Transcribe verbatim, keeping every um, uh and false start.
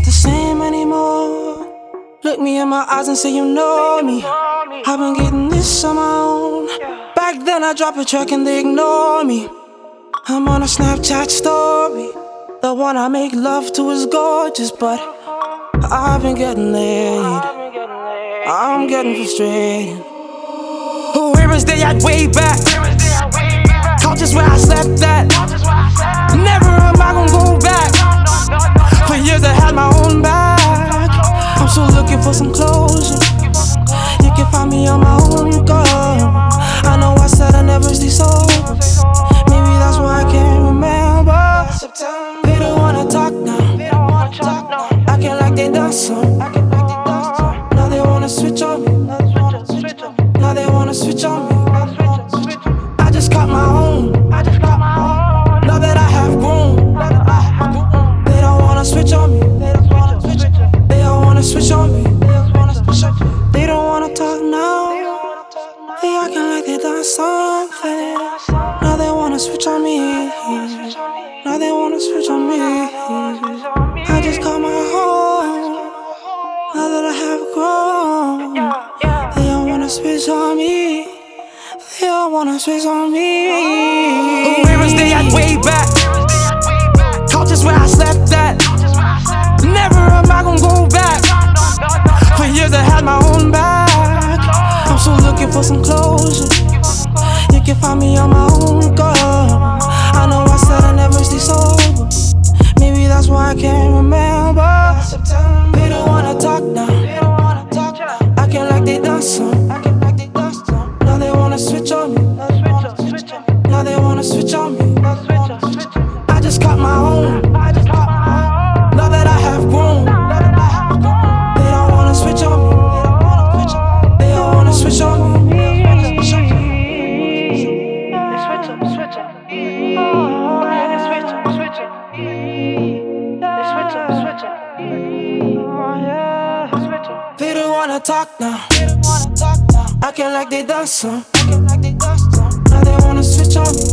not the same anymore. Look me in my eyes and say you know me. I've been getting this on my own. Back then I drop a track and they ignore me. I'm on a Snapchat story. The one I make love to is gorgeous, but I've been getting laid. I'm getting frustrated. Where is they at way back? Couches where I slept at. Never am I gon' go back. For years I had my own bag. I'm still looking for some closure. You can find me on my own, girl. I know I said I never stay sober. Maybe that's why I can't remember. They don't wanna talk now. Acting like they done some. Now they wanna switch on me. Now they wanna switch on me. I just got my own. Now that I have grown. They don't wanna switch on me. They don't wanna switch on me. They don't wanna talk now. They acting like they done something. Now they wanna switch on me. Now they wanna switch on me. I just got my home. Now that I have grown. They don't wanna switch on me. They don't wanna switch on me. Where is they at way back? Couches where I slept at. Never am I gon' go back. For years I had my own bag. I'm still looking for some closure. You can find me on my own, girl. I know I said I never stay sober. Maybe that's why I can't remember. They don't wanna talk now. Acting like they done some. Now they wanna switch on me. Now they wanna switch on me. I just got my own. Now that I have grown. They don't wanna switch on me. They don't wanna switch on me. They don't wanna talk now. Acting like they done some. Now they wanna switch on me.